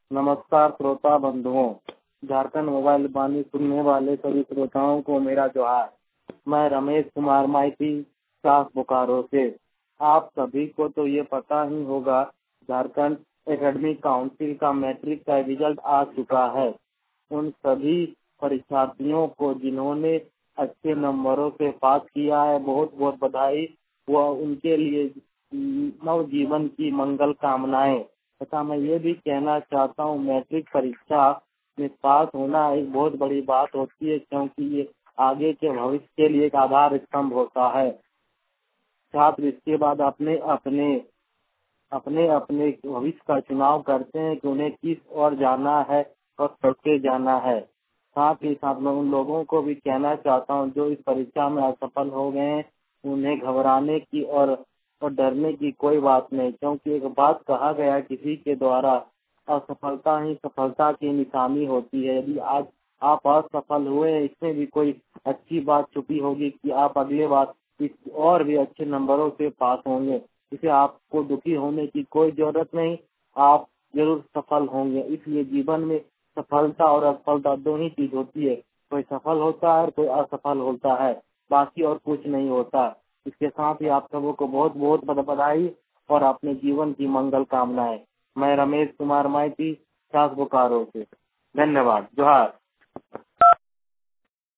नमस्कार श्रोता बंधुओं, झारखंड मोबाइल वाणी सुनने वाले सभी श्रोताओं को मेरा जोहार। मैं रमेश कुमार माइती, सास बोकारो से। आप सभी को तो ये पता ही होगा, झारखंड एकेडमिक काउंसिल का मैट्रिक का रिजल्ट आ चुका है। उन सभी परीक्षार्थियों को जिन्होंने अच्छे नंबरों से पास किया है, बहुत बहुत बधाई व उनके लिए नव जीवन की मंगल कामनाएं। तथा मैं ये भी कहना चाहता हूँ, मैट्रिक परीक्षा में पास होना एक बहुत बड़ी बात होती है, क्योंकि ये आगे के भविष्य के लिए एक आधार स्तंभ होता है। छात्र इसके बाद अपने अपने अपने अपने भविष्य का चुनाव करते हैं कि उन्हें किस ओर जाना है और कैसे जाना है। साथ ही साथ मैं उन लोगों को भी कहना चाहता हूँ जो इस परीक्षा में असफल हो गए हैं, उन्हें घबराने की और डरने की कोई बात नहीं, क्योंकि एक बात कहा गया किसी के द्वारा, असफलता ही सफलता की निशानी होती है। यदि आज आप असफल हुए, इसमें भी कोई अच्छी बात छुपी होगी कि आप अगले बार और भी अच्छे नंबरों से पास होंगे। इसे आपको दुखी होने की कोई जरूरत नहीं, आप जरूर सफल होंगे। इसलिए जीवन में सफलता और असफलता दोनों ही चीज होती है। कोई सफल होता है और कोई असफल होता है, बाकी और कुछ नहीं होता। इसके साथ ही आप सबों को बहुत बहुत बधाई और अपने जीवन की मंगल कामनाएं। मैं रमेश कुमार माइती, सास बोकारो से। धन्यवाद। जोहार।